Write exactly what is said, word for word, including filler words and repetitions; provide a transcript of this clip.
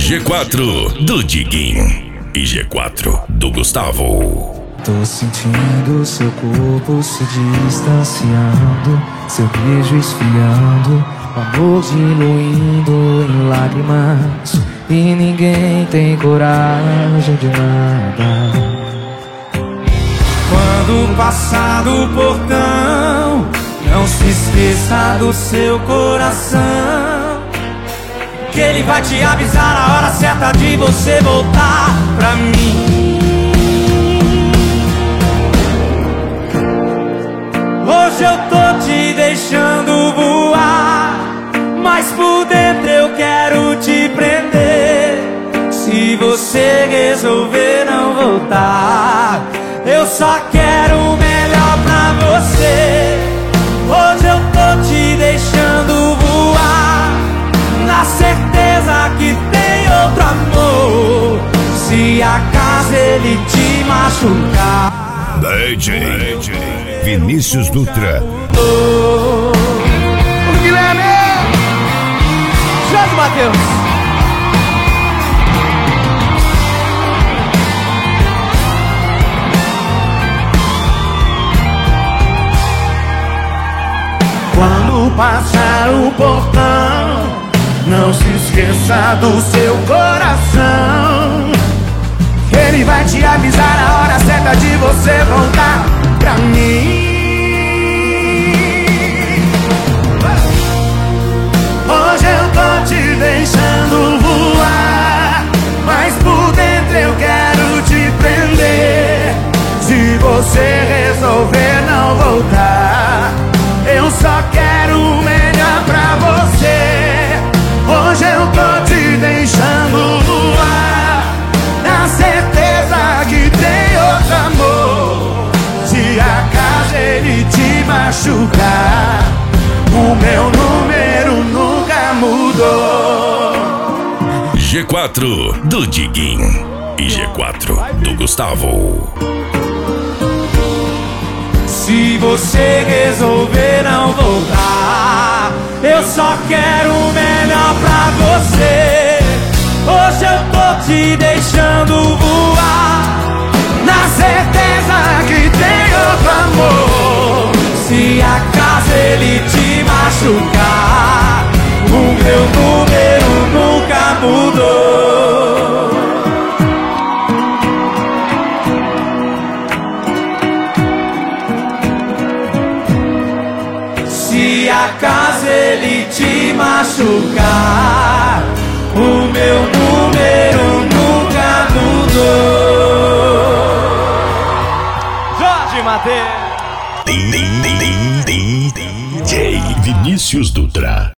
G quatro do Diguinho e G quatro do Gustavo. Tô sentindo seu corpo se distanciando, seu beijo esfriando, o amor diluindo em lágrimas, e ninguém tem coragem de nada. Quando passar do portão, não se esqueça do seu coração, que ele vai te avisar a hora certa de você voltar pra mim. Hoje eu tô te deixando voar, mas por dentro eu quero te prender. Se você resolver não voltar, eu só quero o melhor pra você. Hoje eu tô te deixando voar, na certeza que tem outro amor. Se acaso ele te machucar, D J Vinícius Dutra. O Guilherme, Jorge Matheus. Quando passar o portão, não se esqueça do seu coração, que ele vai te avisar a hora certa de você voltar pra mim. Hoje eu tô te deixando voar, mas por dentro eu quero te prender. Se você resolver não voltar, eu só quero o melhor pra você. Hoje eu tô te deixando voar, na certeza que tem outro amor. Se acaso ele te machucar, o meu número nunca mudou. G quatro do Diguinho e G quatro do Gustavo. Se você resolver não voltar, eu só quero o melhor pra você. Hoje eu tô te deixando voar, na certeza que tem outro amor. Se acaso ele te machucar, o meu número nunca mudou. Se acaso ele te machucar, o meu número nunca mudou. Jorge Matheus. D J Vinícius Dutra.